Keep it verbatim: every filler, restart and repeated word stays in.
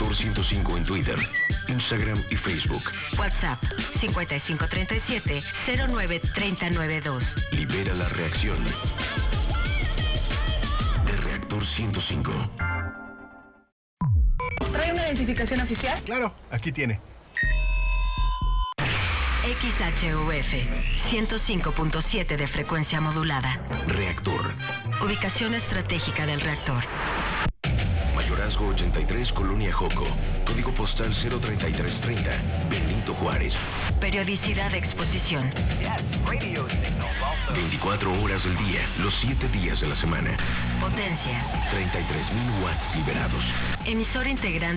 Reactor ciento cinco en Twitter, Instagram y Facebook. WhatsApp cincuenta y cinco treinta y siete cero nueve treinta noventa y dos. Libera la reacción de Reactor ciento cinco. ¿Trae una identificación oficial? Claro, aquí tiene. X H U F ciento cinco punto siete de frecuencia modulada. Reactor. Ubicación estratégica del reactor. Mayorazgo ochenta y tres, Colonia Joco. Código postal cero treinta y tres treinta, Benito Juárez. Periodicidad de exposición. veinticuatro horas del día, los siete días de la semana. Potencia. treinta y tres mil watts liberados. Emisor integrante